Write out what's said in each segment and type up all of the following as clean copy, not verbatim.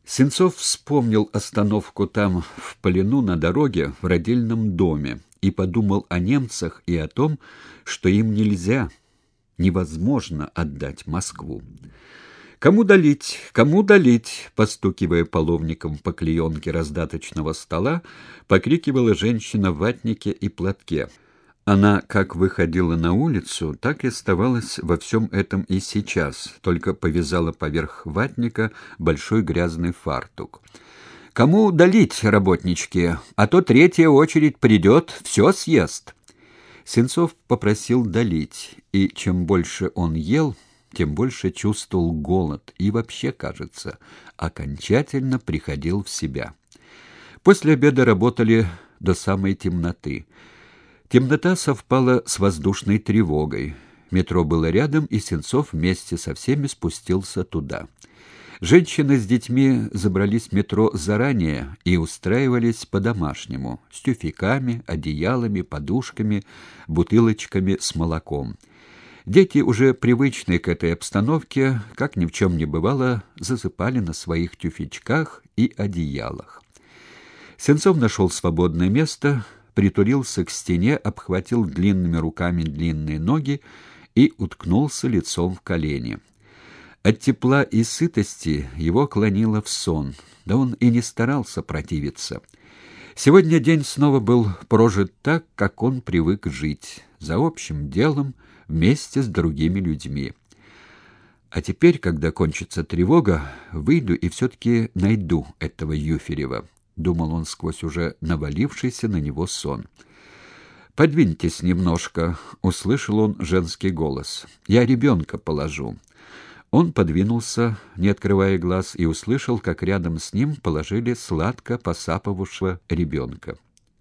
Сенцов вспомнил остановку там, в плену на дороге, в родильном доме, и подумал о немцах и о том, что им нельзя, невозможно отдать Москву. «Кому долить? Кому долить?» Постукивая половником по клеенке раздаточного стола, покрикивала женщина в ватнике и платке. Она как выходила на улицу, так и оставалась во всем этом и сейчас, только повязала поверх ватника большой грязный фартук. «Кому долить, работнички? А то третья очередь придет, все съест». Сенцов попросил долить, и чем больше он ел, тем больше чувствовал голод и вообще, кажется, окончательно приходил в себя. После обеда работали до самой темноты. Темнота совпала с воздушной тревогой. Метро было рядом, и Сенцов вместе со всеми спустился туда. Женщины с детьми забрались в метро заранее и устраивались по-домашнему, с тюфяками, одеялами, подушками, бутылочками с молоком. Дети, уже привычные к этой обстановке, как ни в чем не бывало, засыпали на своих тюфячках и одеялах. Сенцов нашел свободное место, притулился к стене, обхватил длинными руками длинные ноги и уткнулся лицом в колени. От тепла и сытости его клонило в сон, да он и не старался противиться. Сегодня день снова был прожит так, как он привык жить, за общим делом, вместе с другими людьми. А теперь, когда кончится тревога, выйду и все-таки найду этого Юферева, думал он сквозь уже навалившийся на него сон. «Подвиньтесь немножко», — услышал он женский голос. «Я ребенка положу». Он подвинулся, не открывая глаз, и услышал, как рядом с ним положили сладко посапывавшего ребенка.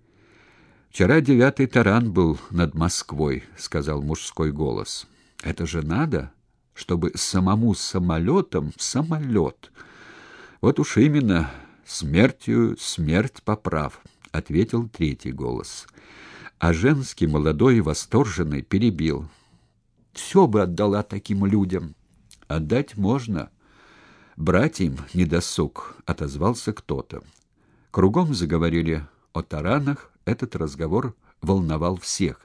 «Вчера 9-й таран был над Москвой», — сказал мужской голос. «Это же надо, чтобы самому самолетом в самолет». «Вот уж именно, смертью смерть поправ», — ответил третий голос. А женский, молодой и восторженный, перебил. «Все бы отдала таким людям». «Отдать можно. Брать им недосуг», — отозвался кто-то. Кругом заговорили о таранах, этот разговор волновал всех.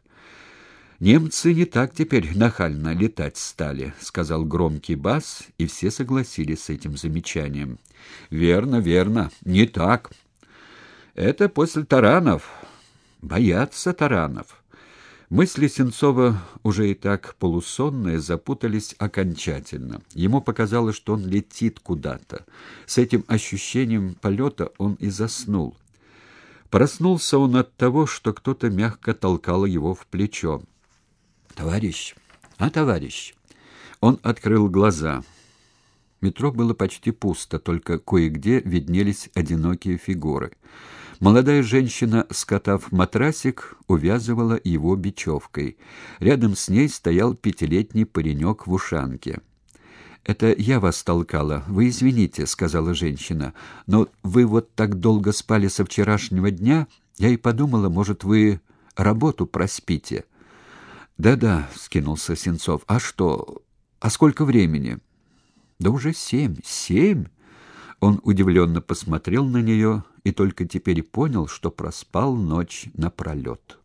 «Немцы не так теперь нахально летать стали», — сказал громкий бас, и все согласились с этим замечанием. «Верно, верно, не так. Это после таранов. Боятся таранов». Мысли Сенцова, уже и так полусонные, запутались окончательно. Ему показалось, что он летит куда-то. С этим ощущением полета он и заснул. Проснулся он от того, что кто-то мягко толкал его в плечо. «Товарищ! А, товарищ!» Он открыл глаза. Метро было почти пусто, только кое-где виднелись одинокие фигуры. Молодая женщина, скотав матрасик, увязывала его бечевкой. Рядом с ней стоял 5-летний паренек в ушанке. «Это я вас толкала. Вы извините», — сказала женщина. «Но вы вот так долго спали со вчерашнего дня, я и подумала, может, вы работу проспите». «Да-да», — вскинулся Сенцов. «А что? А сколько времени?» «Да уже 7. 7?» Он удивленно посмотрел на нее и только теперь понял, что проспал ночь напролет.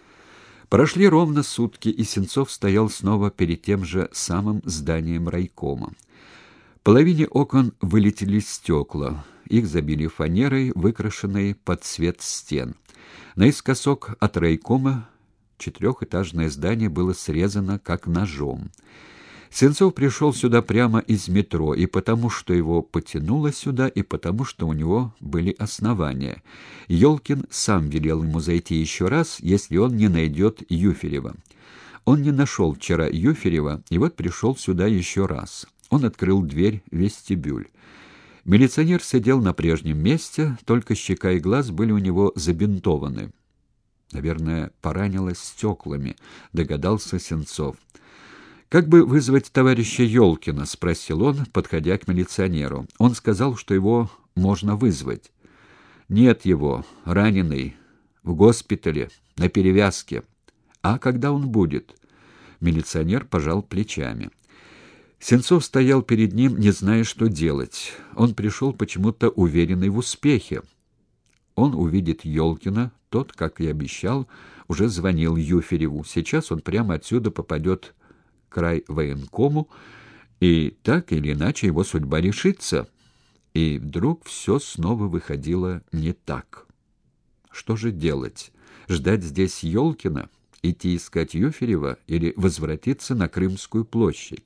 Прошли ровно сутки, и Сенцов стоял снова перед тем же самым зданием райкома. В половине окон вылетели стекла, их забили фанерой, выкрашенной под цвет стен. Наискосок от райкома 4-этажное здание было срезано как ножом. Сенцов пришел сюда прямо из метро, и потому, что его потянуло сюда, и потому, что у него были основания. Ёлкин сам велел ему зайти еще раз, если он не найдет Юферева. Он не нашел вчера Юферева, и вот пришел сюда еще раз. Он открыл дверь в вестибюль. Милиционер сидел на прежнем месте, только щека и глаз были у него забинтованы. «Наверное, поранилось стеклами», — догадался Сенцов. «Как бы вызвать товарища Ёлкина?» — спросил он, подходя к милиционеру. Он сказал, что его можно вызвать. «Нет его, раненый, в госпитале, на перевязке. А когда он будет?» Милиционер пожал плечами. Сенцов стоял перед ним, не зная, что делать. Он пришел почему-то уверенный в успехе. Он увидит Ёлкина, тот, как и обещал, уже звонил Юфереву. Сейчас он прямо отсюда попадет к райвоенкому, и так или иначе его судьба решится. И вдруг все снова выходило не так. Что же делать? Ждать здесь Ёлкина? Идти искать Юферева или возвратиться на Крымскую площадь?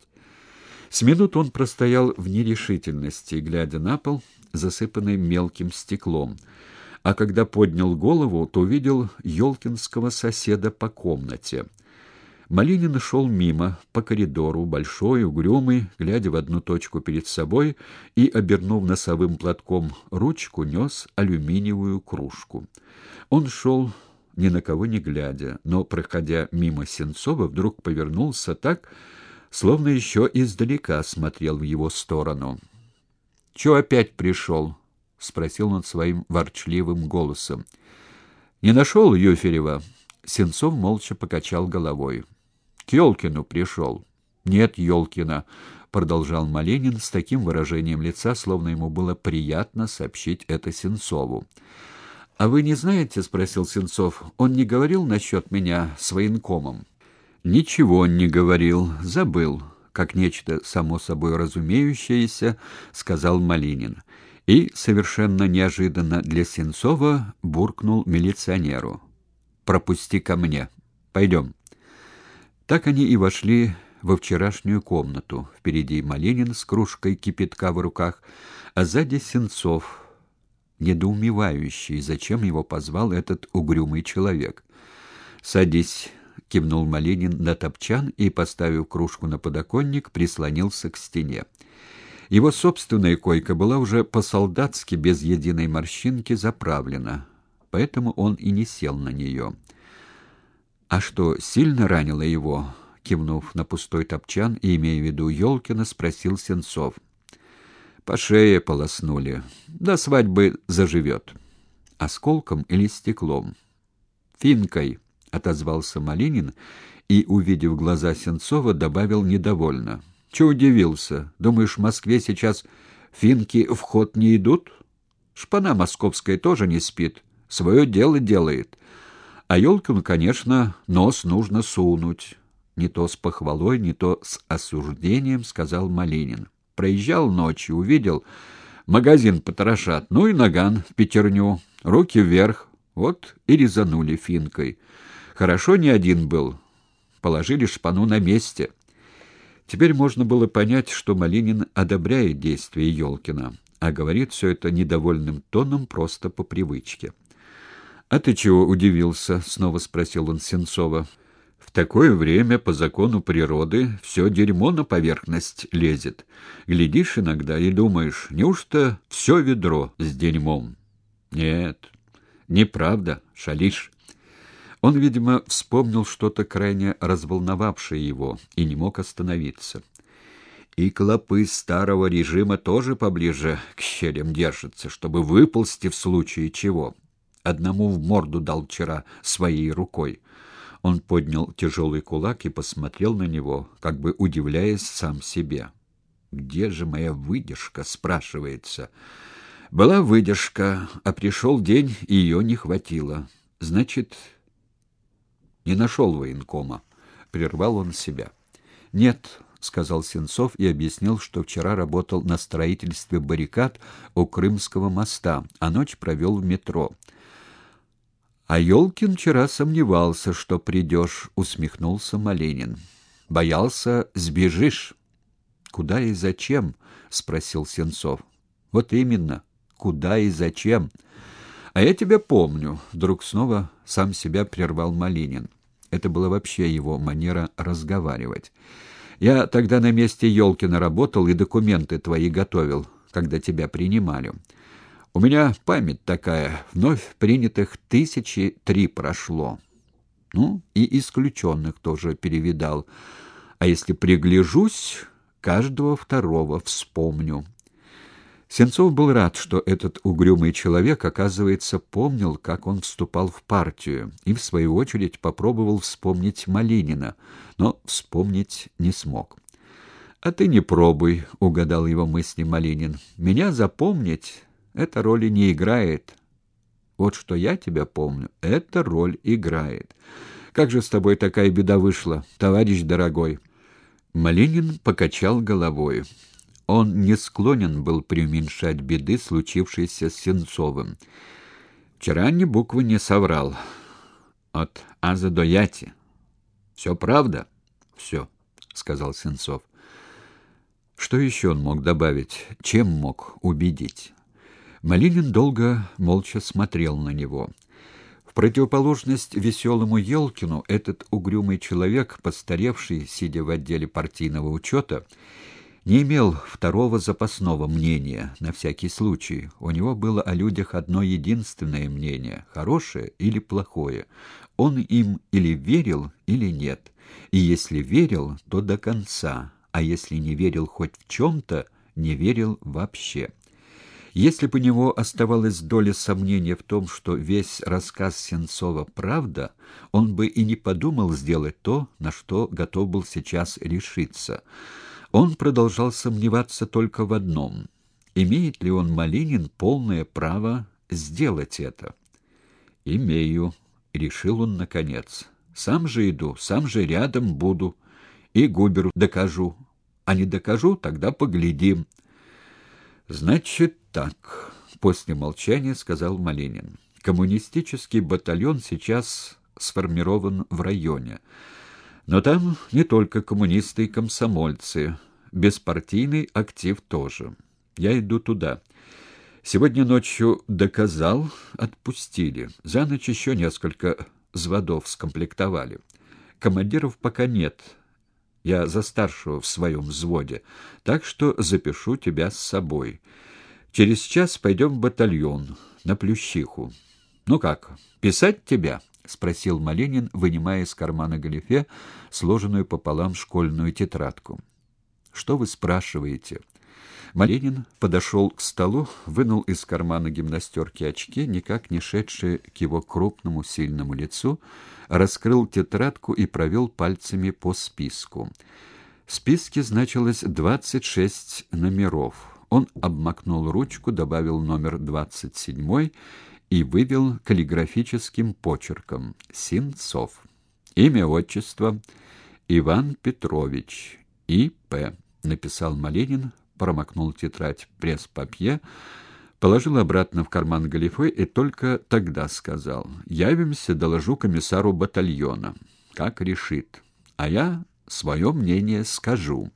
С минуту он простоял в нерешительности, глядя на пол, засыпанный мелким стеклом. А когда поднял голову, то увидел ёлкинского соседа по комнате. Малинин шел мимо, по коридору, большой, угрюмый, глядя в одну точку перед собой и, обернув носовым платком ручку, нес алюминиевую кружку. Он шел, ни на кого не глядя, но, проходя мимо Сенцова, вдруг повернулся так, словно еще издалека смотрел в его сторону. — Чего опять пришел? — спросил он своим ворчливым голосом. — Не нашел Юферева? Сенцов молча покачал головой. — К Ёлкину пришел. — Нет Ёлкина, — продолжал Малинин с таким выражением лица, словно ему было приятно сообщить это Сенцову. — А вы не знаете, — спросил Сенцов, — он не говорил насчет меня с военкомом? — Ничего он не говорил, забыл, как нечто само собой разумеющееся, — сказал Малинин. И, совершенно неожиданно для Сенцова, буркнул милиционеру. «Пропусти ко мне. Пойдем». Так они и вошли во вчерашнюю комнату. Впереди Малинин с кружкой кипятка в руках, а сзади Сенцов, недоумевающий, зачем его позвал этот угрюмый человек. «Садись», — кивнул Малинин на топчан и, поставив кружку на подоконник, прислонился к стене. Его собственная койка была уже по-солдатски, без единой морщинки, заправлена, поэтому он и не сел на нее. «А что, сильно ранило его?» — кивнув на пустой топчан и имея в виду Ёлкина, спросил Сенцов. «По шее полоснули. До свадьбы заживет». «Осколком или стеклом?» «Финкой», — отозвался Малинин и, увидев глаза Сенцова, добавил недовольно. «Чего удивился? Думаешь, в Москве сейчас финки в ход не идут? Шпана московская тоже не спит, свое дело делает. А Ёлкину, конечно, нос нужно сунуть». Не то с похвалой, не то с осуждением сказал Малинин. «Проезжал ночью, увидел, магазин потрошат, ну и наган в пятерню, руки вверх, вот и резанули финкой. Хорошо не один был, положили шпану на месте». Теперь можно было понять, что Малинин одобряет действия Ёлкина, а говорит все это недовольным тоном просто по привычке. «А ты чего удивился?» — снова спросил он Сенцова. «В такое время, по закону природы, все дерьмо на поверхность лезет. Глядишь иногда и думаешь, неужто все ведро с дерьмом?» «Нет, неправда, шалишь». Он, видимо, вспомнил что-то крайне разволновавшее его и не мог остановиться. И клопы старого режима тоже поближе к щелям держатся, чтобы выползти в случае чего. Одному в морду дал вчера своей рукой. Он поднял тяжелый кулак и посмотрел на него, как бы удивляясь сам себе. «Где же моя выдержка?» — спрашивается. «Была выдержка, а пришел день, и ее не хватило. Значит, не нашел военкома», — прервал он себя. «Нет», — сказал Сенцов и объяснил, что вчера работал на строительстве баррикад у Крымского моста, а ночь провел в метро. «А Ёлкин вчера сомневался, что придешь», — усмехнулся Малинин. «Боялся, сбежишь». «Куда и зачем?» — спросил Сенцов. «Вот именно, куда и зачем?» «А я тебя помню», — вдруг снова сам себя прервал Малинин. Это была вообще его манера разговаривать. «Я тогда на месте Ёлкина работал и документы твои готовил, когда тебя принимали. У меня память такая, вновь принятых 1003 прошло. Ну, и исключенных тоже перевидал. А если пригляжусь, каждого второго вспомню». Сенцов был рад, что этот угрюмый человек, оказывается, помнил, как он вступал в партию, и, в свою очередь, попробовал вспомнить Малинина, но вспомнить не смог. «А ты не пробуй», — угадал его мысли Малинин. «Меня запомнить эта роли не играет. Вот что я тебя помню, эта роль играет. Как же с тобой такая беда вышла, товарищ дорогой?» Малинин покачал головой. Он не склонен был преуменьшать беды, случившейся с Сенцовым. Вчера ни буквы не соврал. От Аза до Яти. «Все правда?» «Все», — сказал Сенцов. Что еще он мог добавить? Чем мог убедить? Малинин долго молча смотрел на него. В противоположность веселому Елкину, этот угрюмый человек, постаревший, сидя в отделе партийного учета, не имел второго запасного мнения на всякий случай. У него было о людях одно единственное мнение, хорошее или плохое. Он им или верил, или нет. И если верил, то до конца, а если не верил хоть в чем-то, не верил вообще. Если бы у него оставалась доля сомнения в том, что весь рассказ Сенцова правда, он бы и не подумал сделать то, на что готов был сейчас решиться. Он продолжал сомневаться только в одном: имеет ли он, Малинин, полное право сделать это? «Имею», — решил он наконец. «Сам же иду, сам же рядом буду. И Губеру докажу. А не докажу, тогда поглядим». «Значит так», — после молчания сказал Малинин. «Коммунистический батальон сейчас сформирован в районе. Но там не только коммунисты и комсомольцы. Беспартийный актив тоже. Я иду туда. Сегодня ночью доказал, отпустили. За ночь еще несколько взводов скомплектовали. Командиров пока нет. Я за старшего в своем взводе, так что запишу тебя с собой. Через час пойдем в батальон, на Плющиху. Ну как, писать тебя?» — спросил Малинин, вынимая из кармана галифе сложенную пополам школьную тетрадку. «Что вы спрашиваете?» Малинин подошел к столу, вынул из кармана гимнастерки очки, никак не шедшие к его крупному сильному лицу, раскрыл тетрадку и провел пальцами по списку. В списке значилось 26 номеров. Он обмакнул ручку, добавил номер 27 и вывел каллиграфическим почерком: Сенцов. Имя, отчество: Иван Петрович, И.П. написал Малинин, промокнул тетрадь в пресс-папье, положил обратно в карман галифе и только тогда сказал: «Явимся, доложу комиссару батальона. Как решит. А я свое мнение скажу».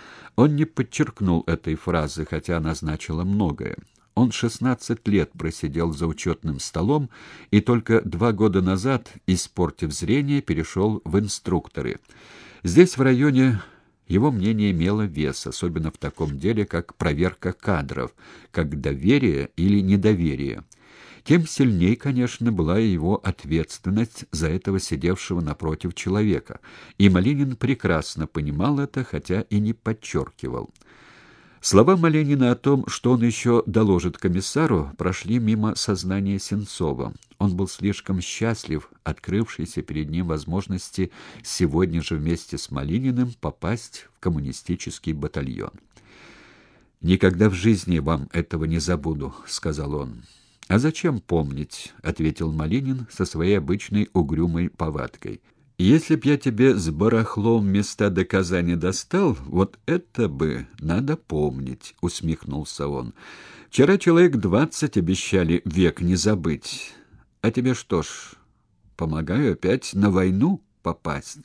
Он не подчеркнул этой фразы, хотя она значила многое. Он 16 лет просидел за учетным столом и только 2 года назад, испортив зрение, перешел в инструкторы. Здесь, в районе, его мнение имело вес, особенно в таком деле, как проверка кадров, как доверие или недоверие. Тем сильней, конечно, была и его ответственность за этого сидевшего напротив человека, и Малинин прекрасно понимал это, хотя и не подчеркивал. Слова Малинина о том, что он еще доложит комиссару, прошли мимо сознания Сенцова. Он был слишком счастлив открывшейся перед ним возможности сегодня же вместе с Малининым попасть в коммунистический батальон. «Никогда в жизни вам этого не забуду», — сказал он. «А зачем помнить?» — ответил Малинин со своей обычной угрюмой повадкой. «Если б я тебе с барахлом места доказания достал, вот это бы надо помнить», — усмехнулся он. «Вчера человек 20 обещали век не забыть. А тебе что ж, помогаю опять на войну попасть?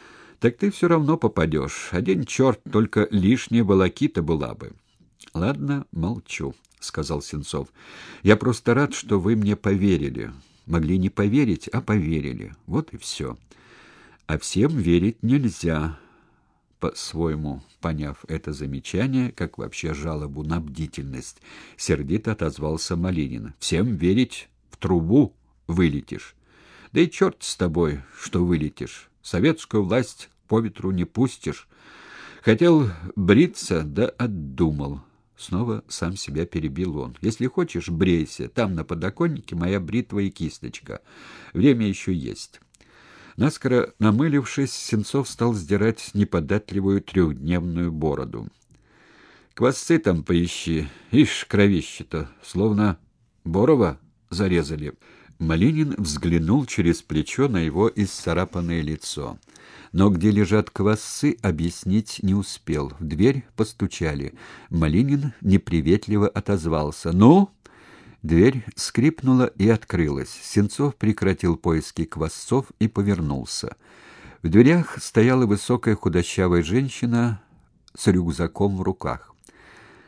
Так ты все равно попадешь. Один черт, только лишняя волокита была бы». «Ладно, молчу», — сказал Сенцов. «Я просто рад, что вы мне поверили. Могли не поверить, а поверили. Вот и все». «А всем верить нельзя», — по-своему поняв это замечание, как вообще жалобу на бдительность, сердито отозвался Малинин. «Всем верить в трубу вылетишь. Да и черт с тобой, что вылетишь. Советскую власть по ветру не пустишь. Хотел бриться, да отдумал». Снова сам себя перебил он. «Если хочешь, брейся. Там на подоконнике моя бритва и кисточка. Время еще есть». Наскоро намылившись, Сенцов стал сдирать неподатливую трехдневную бороду. «Квасцы там поищи, ишь, кровище-то, словно Борова зарезали». Малинин взглянул через плечо на его исцарапанное лицо. Но где лежат квасцы, объяснить не успел. В дверь постучали. Малинин неприветливо отозвался: «Ну?» Дверь скрипнула и открылась. Сенцов прекратил поиски квасцов и повернулся. В дверях стояла высокая худощавая женщина с рюкзаком в руках.